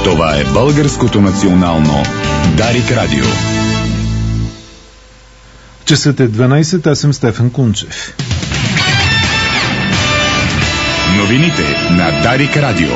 Това е Българското национално Дарик Радио. Часът е 12, аз съм Стефан Кунчев. Новините на Дарик Радио.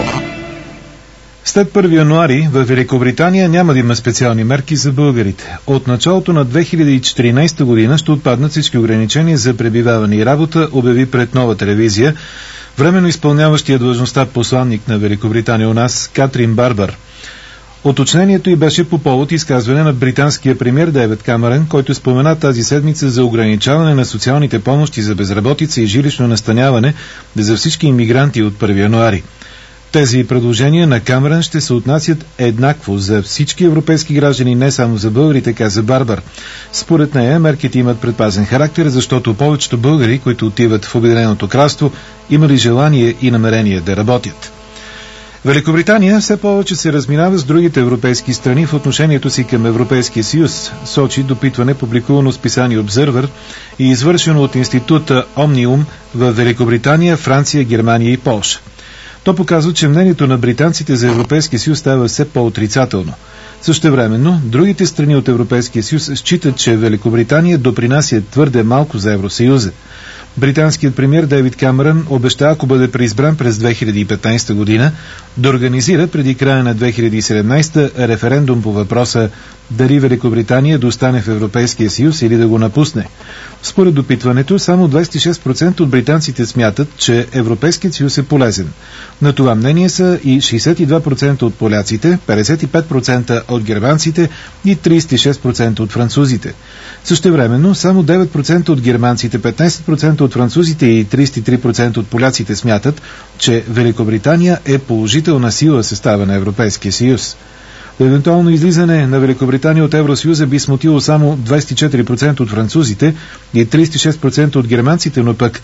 След 1 януари в Великобритания няма да има специални мерки за българите. От началото на 2014 година ще отпаднат всички ограничения за пребиваване и работа, обяви пред Нова телевизия временно изпълняващия длъжността посланник на Великобритания у нас Катрин Барбър. Уточнението й беше по повод изказване на британския премиер Дейвид Камерън, който спомена тази седмица за ограничаване на социалните помощи за безработица и жилищно настаняване за всички имигранти от 1 януари. Тези предложения на Камерън ще се отнасят еднакво за всички европейски граждани, не само за българите, каза Барбър. Според нея мерките имат предпазен характер, защото повечето българи, които отиват в Обединеното кралство, имали желание и намерение да работят. Великобритания все повече се разминава с другите европейски страни в отношението си към Европейския съюз, сочи допитване, публикувано с писание Observer и извършено от института Omnium в Великобритания, Франция, Германия и Полша. То показва, че мнението на британците за Европейския съюз става все по-отрицателно. Същевременно, другите страни от Европейския съюз считат, че Великобритания допринася твърде малко за Евросъюза. Британският премиер Дейвид Камерън обеща, ако бъде преизбран през 2015 година, да организира преди края на 2017 референдум по въпроса дали Великобритания да остане в Европейския съюз или да го напусне. Според допитването, само 26% от британците смятат, че Европейският съюз е полезен. На това мнение са и 62% от поляците, 55% от германците и 36% от французите. Същевременно, само 9% от германците, 15% от французите и 33% от поляците смятат, че Великобритания е положителна сила в състава на Европейския съюз. Евентуално излизане на Великобритания от Евросъюза би смутило само 24% от французите и 36% от германците, но пък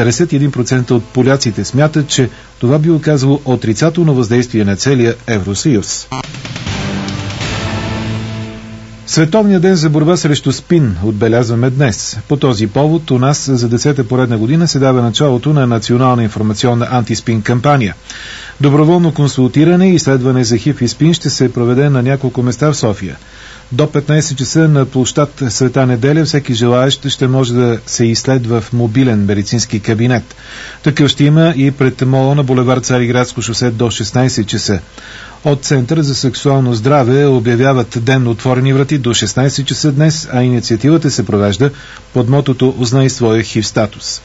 51% от поляците смятат, че това би оказало отрицателно въздействие на целия Евросъюз. Световният ден за борба срещу СПИН отбелязваме днес. По този повод у нас за 10-та поредна година се дава началото на национална информационна антиспин кампания. Доброволно консултиране и изследване за ХИВ и СПИН ще се проведе на няколко места в София. До 15 часа на площад Света Неделя всеки желаещ ще може да се изследва в мобилен медицински кабинет. Такъв ще има и пред мола на булевард Цариградско шосе до 16 часа. От Център за сексуално здраве обявяват ден отворени врати до 16 часа днес, а инициативата се провежда под мотото "Узнай своя ХИВ статус".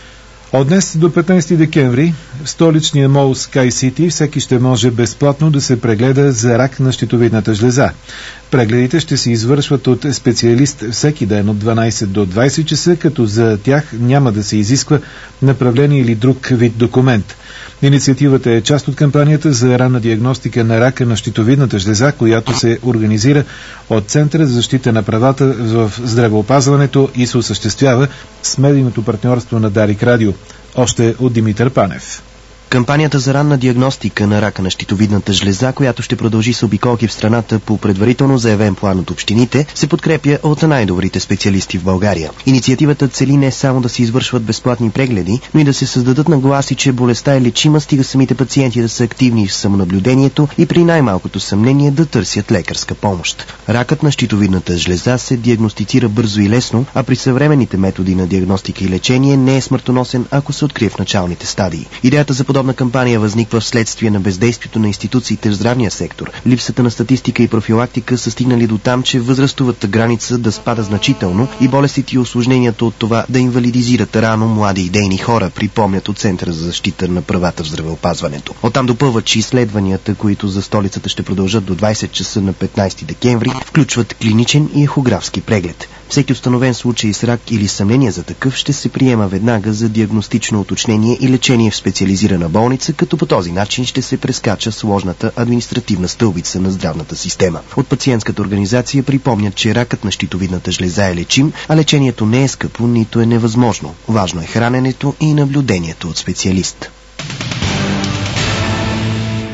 От днес до 15 декември в столичния мол Sky City всеки ще може безплатно да се прегледа за рак на щитовидната жлеза. Прегледите ще се извършват от специалист всеки ден от 12 до 20 часа, като за тях няма да се изисква направление или друг вид документ. Инициативата е част от кампанията за ранна диагностика на рака на щитовидната жлеза, която се организира от Центъра за защита на правата в здравеопазването и се осъществява с медийното партньорство на Дарик Радио. Още от Димитър Панев. Кампанията за ранна диагностика на рака на щитовидната жлеза, която ще продължи с обиколки в страната по предварително заявен план от общините, се подкрепя от най-добрите специалисти в България. Инициативата цели не само да се извършват безплатни прегледи, но и да се създадат нагласи, че болестта е лечима, стига самите пациенти да са активни в самонаблюдението и при най-малкото съмнение да търсят лекарска помощ. Ракът на щитовидната жлеза се диагностицира бързо и лесно, а при съвременните методи на диагностика и лечение не е смъртоносен, ако се открие в началните стадии. Идеята за подобна кампания възниква вследствие на бездействието на институциите в здравния сектор. Липсата на статистика и профилактика са стигнали до там, че възрастовата граница да спада значително и болестите и усложненията от това да инвалидизират рано млади идейни хора, припомнят от Центъра за защита на правата в здравеопазването. Оттам допълват, че изследванията, които за столицата ще продължат до 20 часа на 15 декември, включват клиничен и ехографски преглед. Всеки установен случай с рак или съмнение за такъв ще се приема веднага за диагностично уточнение и лечение в специализирана болница, като по този начин ще се прескача сложната административна стълбица на здравната система. От пациентската организация припомнят, че ракът на щитовидната жлеза е лечим, а лечението не е скъпо, нито е невъзможно. Важно е храненето и наблюдението от специалист.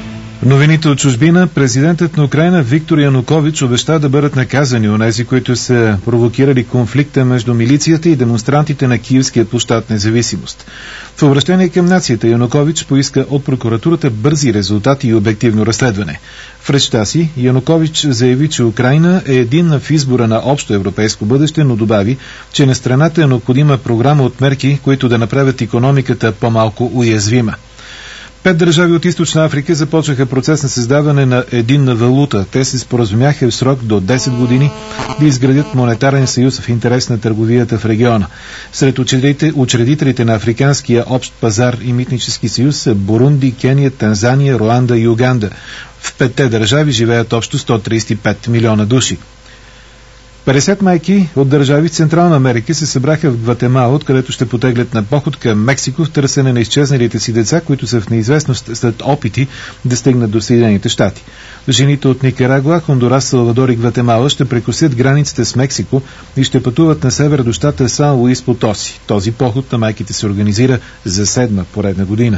Новините от чужбина. Президентът на Украйна Виктор Янукович обеща да бъдат наказани онези, които са провокирали конфликта между милицията и демонстрантите на Киевския площад Независимост. В обращение към нацията Янукович поиска от прокуратурата бързи резултати и обективно разследване. В речта си Янукович заяви, че Украйна е единна в избора на общо европейско бъдеще, но добави, че на страната е необходима програма от мерки, които да направят икономиката по-малко уязвима. 5 държави от Източна Африка започнаха процес на създаване на единна валута. Те се споразумяха в срок до 10 години да изградят монетарен съюз в интерес на търговията в региона. Сред учредителите на Африканския общ пазар и митнически съюз са Бурунди, Кения, Танзания, Руанда и Уганда. В 5 държави живеят общо 135 милиона души. 50 майки от държави в Централна Америка се събраха в Гватемала, откъдето ще потеглят на поход към Мексико в търсене на изчезналите си деца, които са в неизвестност след опити да стигнат до Съединените щати. Жените от Никарагуа, Хондурас, Салвадор и Гватемала ще прекосят границите с Мексико и ще пътуват на север до щата Сан Луис Потоси. Този поход на майките се организира за 7-ма поредна година.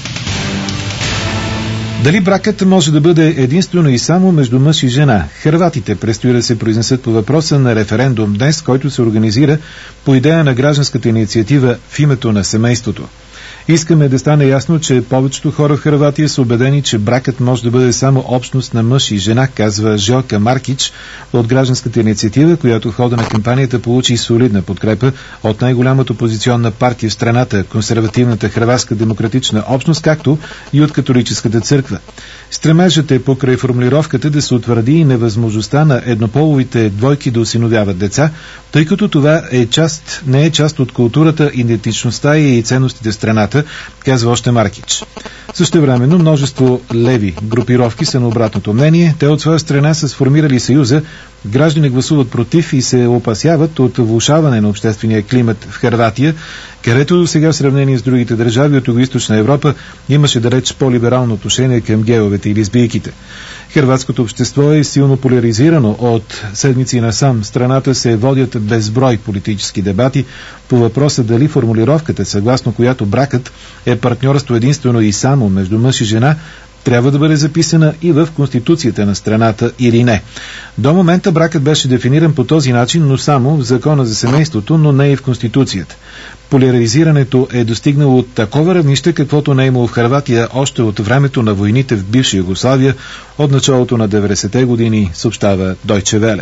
Дали бракът може да бъде единствено и само между мъж и жена? Хърватите предстои да се произнесат по въпроса на референдум днес, който се организира по идея на гражданската инициатива в името на семейството. Искаме да стане ясно, че повечето хора в Хърватия са убедени, че бракът може да бъде само общност на мъж и жена, казва Желка Маркич от гражданската инициатива, която в хода на кампанията получи солидна подкрепа от най-голямата опозиционна партия в страната, консервативната хърватска демократична общност, както и от католическата църква. Стремежът е покрай формулировката да се утвърди и невъзможността на еднополовите двойки да осиновяват деца, тъй като това не е част от културата, идентичността и ценностите в страната, казва още Маркич. Същевременно множество леви групировки са на обратното мнение. Те от своя страна са сформирали съюза, граждани гласуват против и се опасяват от влошаване на обществения климат в Хърватия, където до сега в сравнение с другите държави от Югоизточна Европа имаше далеч по-либерално отношение към гейовете и лесбийките. Хърватското общество е силно поляризирано. От седмици насам страната се водят безброй политически дебати по въпроса дали формулировката, съгласно която бракът е партньорство единствено и само между мъж и жена, трябва да бъде записана и в Конституцията на страната или не. До момента бракът беше дефиниран по този начин, но само в Закона за семейството, но не и в Конституцията. Поляризирането е достигнало от такова равнище, каквото не е имало в Хърватия още от времето на войните в бивша Югославия от началото на 90-те години, съобщава Deutsche Welle.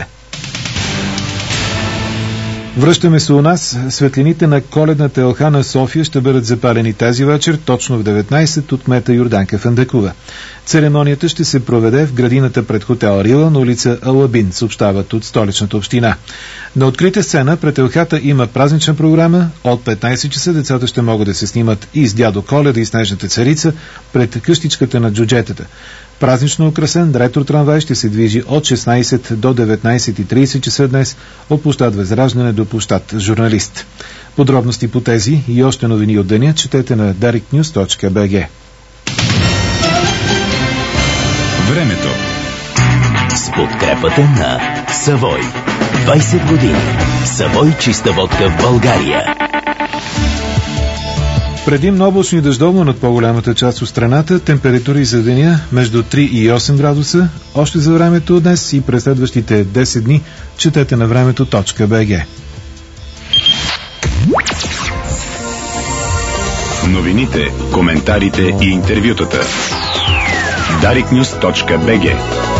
Връщаме се у нас. Светлините на коледната елха на София ще бъдат запалени тази вечер, точно в 19 от кмета Йорданка Фандъкова. Церемонията ще се проведе в градината пред хотел Рила на улица Алабин, съобщават от столичната община. На открита сцена пред елхата има празнична програма. От 15 часа децата ще могат да се снимат и с дядо Коледа и Снежната царица пред къщичката на джуджетата. Празнично украсен ретро трамвай ще се движи от 16 до 19:30 часа днес от площад Възраждане до площад Журналист. Подробности по тези и още новини от деня четете на dariknews.bg. Времето с подкрепата на Савой. 20 години. Савой чиста водка в България. Предимно облачно и дъждовно над по-голямата част от страната, температури за деня между 3 и 8 градуса. Още за времето днес и през следващите 10 дни четете на времето.bg. Новините, коментарите и интервютата. dariknews.bg